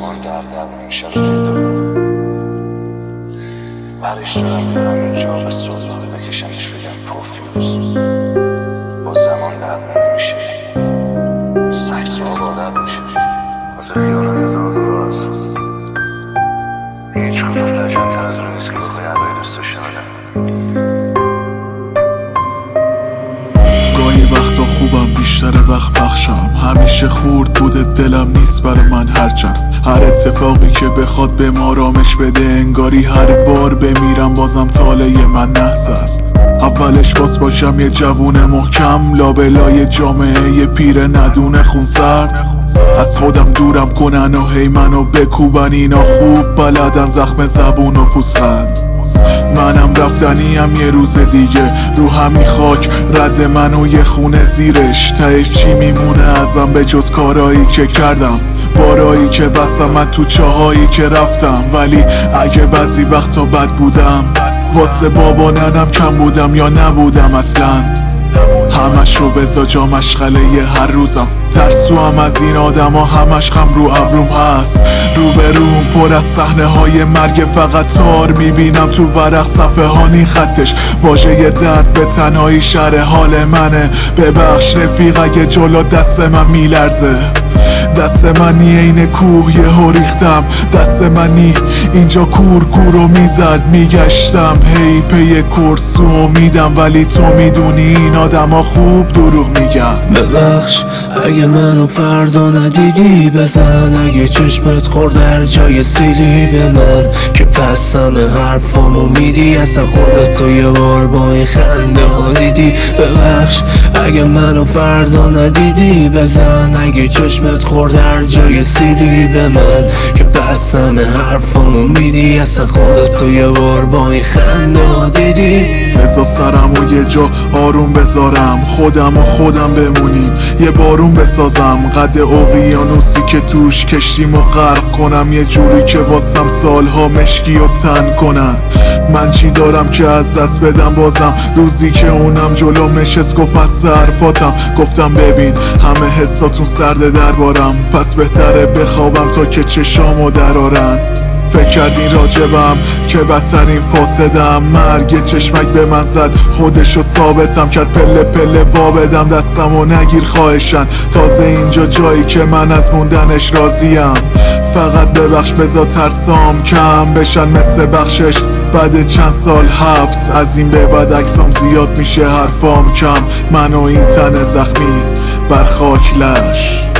زمان در میشه رو پیدا کنم. برش دارم بیارم اینجا به سلطانه بکشمش بگم پروفیوز. با زمان در نمیشه، سکس و آبادر میشه واسه خیانت هزار دلار هست. هیچ کدوم لجن‌تر از اون نیست که بخوای عدای دوست داشته بدم. گاهی وقتا خوبم بیشتر وقت بخشم، همیشه خورد بوده دلم نیست برای من هرچند هر اتفاقی که بخواد به ما آرامش بده، انگاری هر بار بمیرم بازم طالع من نحس است. اولش باز باشم یه جوون محکم، لابلای جامعه یه پیر ندونه خونسرد. از خودم دورم کنن و هی منو بکوبن، اینا خوب بلدن زخم زبون و پوزخند. منم رفتنیم یه روز دیگه، رو همین خاک رد من و یه خونه زیرش. تهش چی میمونه ازم به جز کارایی که کردم، بارایی که بستم من تو چاهایی که رفتم. ولی اگه بعضی وقتا بد بودم واسه بابا ننم کم بودم یا نبودم اصلا. همش رو بزا جا مشغله هر روزم، ترسوام از این آدم ها همش خم رو ابروم هست. روبروم پر از صحنه های مرگ، فقط تار میبینم تو ورق صفحه هانی خطش. واژه درد به تنهایی شرح حال منه، ببخش رفیق اگه جلو دست من میلرزه. دست منی این کوه یه ریختم، دست منی اینجا کور کورو میزد. میگشتم هی پی کرس و امیدم، ولی تو میدونی این آدم ها خوب دروغ میگن. ببخش اگه منو فردا ندیدی، بزن اگه چشمت خورد در جای سیلی به من که پس همه حرفامو میدی. اصلا خودتو یه بار با این خنده ها دیدی. ببخش اگه منو فردا ندیدی، بزن اگه چشمت خورد در جای سیلی به من که پس همه حرفامو میدی. اصلا خودتو یه بار با این خنده ها دیدی. بذار سرم و یه جا آروم بذارم، خودم و خودم بمونیم یه بارون بسازم. قد اقیانوسی که توش کشتیم و غرق کنم، یه جوری که واسم سالها مشکی و تن کنن. من چی دارم که از دست بدم بازم، روزی که اونم جلوم نشست گفت من حرفاتم. گفتم ببین همه حساتون سرده دربارم، پس بهتره بخوابم تا که چشامو درارن. فکر کردین راجبم که بدترین فاسدم، مرگ چشمک به من زد خودشو ثابتم کرد. پله پله وا بدم دستمو نگیر خواهشن، تازه اینجا جایی که من از موندنش راضیم. فقط ببخش بذار ترسام کم بشن مثل بخشش بعد چند سال حبس. از این به بعد عکسام زیاد میشه حرفام کم، من و این تن زخمی بر خاک لش.